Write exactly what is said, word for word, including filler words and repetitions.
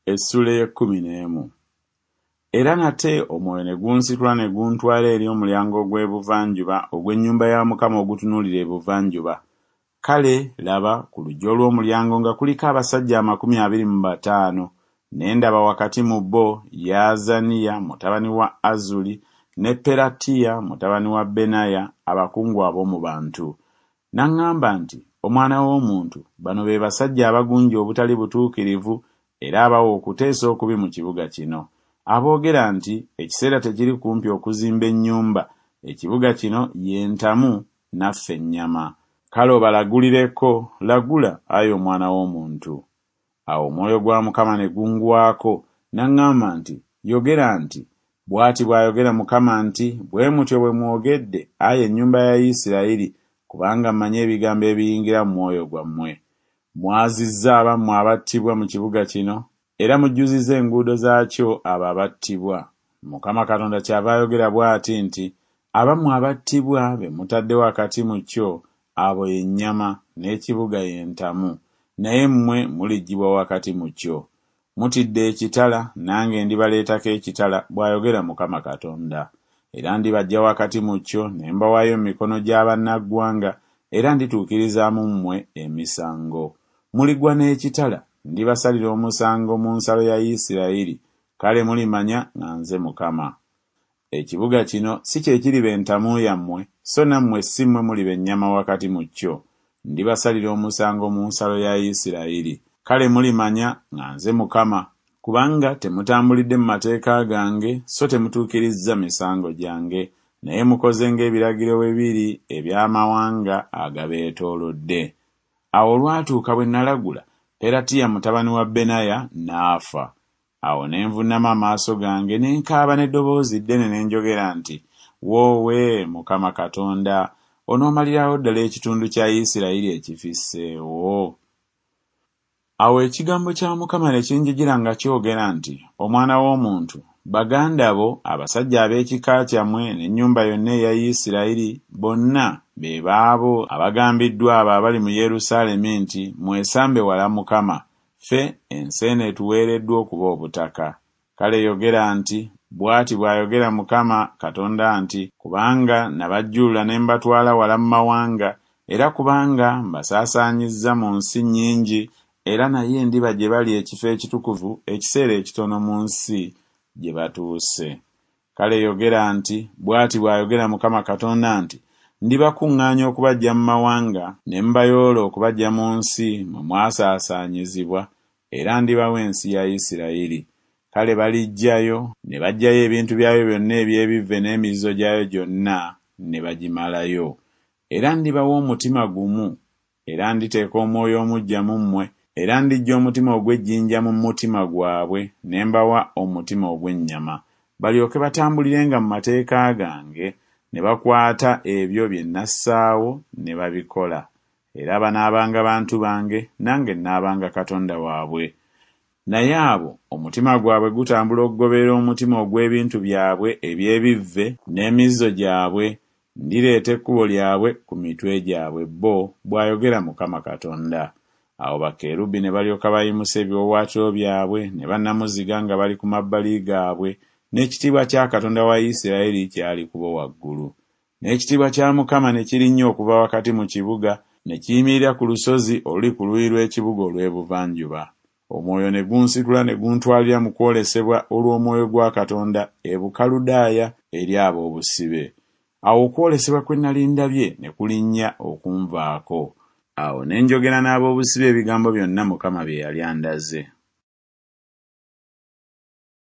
Essula y'ekkumi n'emu. Era nate omwoyo ne gunsitula ne guntwala eri omulyango ogw'ebuvanjuba ogw'ennyumba ya Mukama ogutunuulira ebuvanjuba. Kale laba ku luggi olw'omulyango nga kuliko abasajja amakumi abiri mu bataano, ne ndaba wakati mu bo Yaazaniya mutabani wa Azuli ne Peratiya mutabani wa Benaya, abakungu ab'omu bantu. N'aŋŋamba nti, omwana w'omuntu, bano be basajja abagunja obutali butuukirivu era abawa okuteesa okubi mu kibuga kino, aboogera nti ekiseera tekiri kumpi okuzimba ennyumba, ekibuga kino y'entamu naffe ennyama. Kale obalagulireko, lagula, ayi omwana w'omuntu. Awo omwoyo gwa Mukama ne gungwako, n'aŋŋamba nti, yogera nti, bw'ati bw'ayogera Mukama nti, bwe mutyo bwe mwogedde, ayi ennyumba ya Isirayiri, kubanga mmanyi ebigambo ebiyingira mu mwoyo gwammwe. Mwazizza abammwe abattibwa mu kibuga kino, era mujjuzizza enguudo zaakyo abo abattibwa. Mukama Katonda kyava ayogera bw'ati nti, abammwe abattibwa be mutadde wakati mu kyo, abo y'ennyama n'ekibuga y'entamu, naye mmwe muliggyibwa wakati mu kyo. Mutidde ekitala, nange ndibaleetako ekitala, bw'ayogera Mukama Katonda. Era ndibaggya wakati mu kyo, ne mbawaayo mu mikono gy'abannaggwanga, era ndituukirizaamu mmwe emisango. Muligwa n'ekitala, ndibasalira omusango mu nsalo ya Isirayiri, kale mulimanya nga nze Mukama. Ekibuga kino si kye kiriba entamu yammwe, so nammwe si mmwe muliba ennyama wakati mu kyo. Ndibasalira omusango mu nsalo ya Isirayiri, kale mulimanya nga nze Mukama, kubanga temutambulidde mu mateeka gange, so temutuukirizza misango gyange, naye mukoze ng'ebiragiro bwe biri eby'amawanga agabeetoolodde. Awo olwatuuka bwe nalagula, Peratiya mutabani wa Benaya n'afa. Awo ne nvuunama amaaso gange ne nkaaba n'eddoboozi ddene ne njogera nti, woowe Mukama Katonda, onoomalirawo ddala ekitundu kya Isirayiri ekifisseewo. Awo ekigambo kya Mukama ne kinjijira nga kyogera nti, omwana w'omuntu, baganda bo abasajja ab'ekika kyammwe n'ennyumba yonna eya Isirayiri bonna be baabo abagambiddwa abo abali mu Yerusaalemi nti, mwesambe wala Mukama, ffe ensi eno etuweereddwa okuba obutaka. Kale yogera nti, bw'ati bw'ayogera Mukama Katonda nti, kubanga nabajjulula ne mbatwala wala mu mawanga, era kubanga mbasaasaanyizza mu nsi nnyingi, era naye ndiba gye bali ekifo ekitukuvu ekiseera ekitono mu nsi gye batuuse. Kale yogera nti, bw'ati bw'ayogera Mukama Katonda nti, ndibakuŋŋaanya okubaggya mu mawanga, ne mbayoola okubaggya mu nsi mwe mwasaasaanyizibwa, era ndibawa ensi ya Isirayiri. Kale balijjayo, ne baggyayo ebintu byayo byonna eby'ebivve n'emizizo gyayo gyonna, ne bagimalayo. Era ndibawa omutima gumu, era nditeeka omwoyo omuggya mu mmwe, era ndiggya omutima ogw'ejjinja mu mutima gwabwe, ne mbawa omutima ogw'ennyama, balyoke batambulirenga mu mateeka gange, ne bakwata ebyo bye nassaawo ne babikola. Era banaabanga bantu bange, nange nnaabanga Katonda waabwe. Naye abo omutima gwabwe gutambula okugoberera omutima ogw'ebintu byabwe eby'ebivve n'emizizo gyabwe, ndireeta ekkubo lyabwe ku mitwe gyabwe bo, bw'ayogera Mukama Katonda. Awo bakerubi ne balyoka bayimusa ebiwaawaatiro byabwe ne bannamuziga nga bali ku mabbali gaabwe, n'ekitiibwa kya Katonda wa Isirayiri kyali kubo waggulu. N'ekitiibwa kya Mukama ne kirinnya okuva wakati mu kibuga, ne kiyimirira ku lusozi oluli ku luuyi lw'ekibuga olw'ebuvanjuba. Omwoyo ne gunsitula ne guntwalira mu kwolesebwa olw'omwoyo gwa Katonda e Bukaludaaya eri ab'obusibe. Awo okwolesebwa kwe nali ndabye ne kulinnya okunvaako. Awo ne njogera n'ab'obusibe ebigambo byonna Mukama bye yali andaze.